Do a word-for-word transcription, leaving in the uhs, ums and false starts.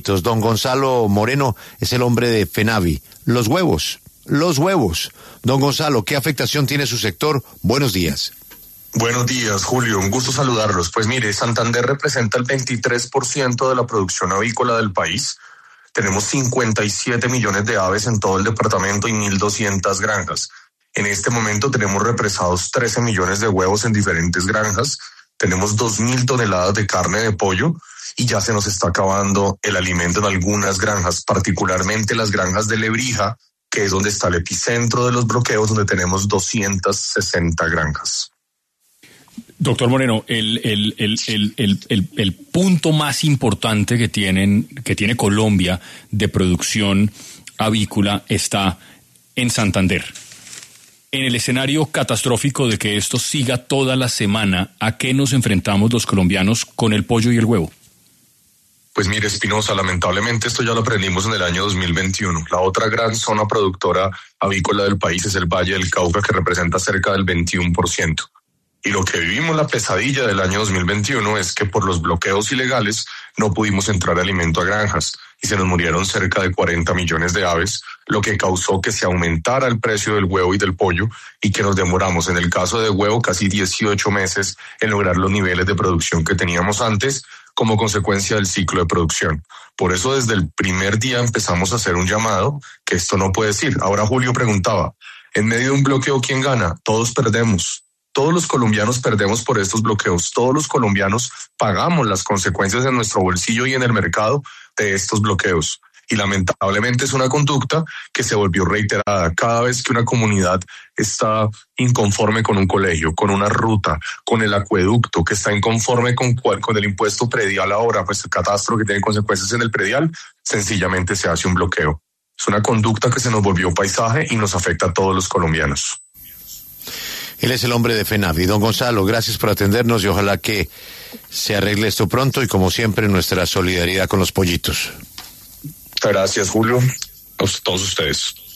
pollitos. Don Gonzalo Moreno es el hombre de FENAVI. Los huevos, los huevos. Don Gonzalo, ¿qué afectación tiene su sector? Buenos días. Buenos días, Julio. Un gusto saludarlos. Pues mire, Santander representa el veintitrés por ciento de la producción avícola del país. Tenemos cincuenta y siete millones de aves en todo el departamento y mil doscientas granjas. En este momento tenemos represados trece millones de huevos en diferentes granjas. Tenemos dos mil toneladas de carne de pollo y ya se nos está acabando el alimento en algunas granjas, particularmente las granjas de Lebrija, que es donde está el epicentro de los bloqueos, donde tenemos doscientas sesenta granjas. Doctor Moreno, el, el, el, el, el, el, el punto más importante que tienen, que tiene Colombia de producción avícola está en Santander. En el escenario catastrófico de que esto siga toda la semana, ¿a qué nos enfrentamos los colombianos con el pollo y el huevo? Pues mire, Espinosa, lamentablemente esto ya lo aprendimos en el año dos mil veintiuno. La otra gran zona productora avícola del país es el Valle del Cauca, que representa cerca del veintiuno por ciento. Y lo que vivimos, la pesadilla del año dos mil veintiuno, es que por los bloqueos ilegales no pudimos entrar alimento a granjas y se nos murieron cerca de cuarenta millones de aves, lo que causó que se aumentara el precio del huevo y del pollo y que nos demoramos, en el caso de huevo, casi dieciocho meses en lograr los niveles de producción que teníamos antes como consecuencia del ciclo de producción. Por eso desde el primer día empezamos a hacer un llamado que esto no puede ser. Ahora Julio preguntaba, en medio de un bloqueo, ¿quién gana? Todos perdemos. Todos los colombianos perdemos por estos bloqueos. Todos los colombianos pagamos las consecuencias en nuestro bolsillo y en el mercado de estos bloqueos. Y lamentablemente es una conducta que se volvió reiterada. Cada vez que una comunidad está inconforme con un colegio, con una ruta, con el acueducto, que está inconforme con, con el impuesto predial ahora, pues el catastro que tiene consecuencias en el predial, sencillamente se hace un bloqueo. Es una conducta que se nos volvió paisaje y nos afecta a todos los colombianos. Él es el hombre de FENAVI. Don Gonzalo, gracias por atendernos y ojalá que se arregle esto pronto y como siempre nuestra solidaridad con los pollitos. Gracias, Julio. A todos ustedes.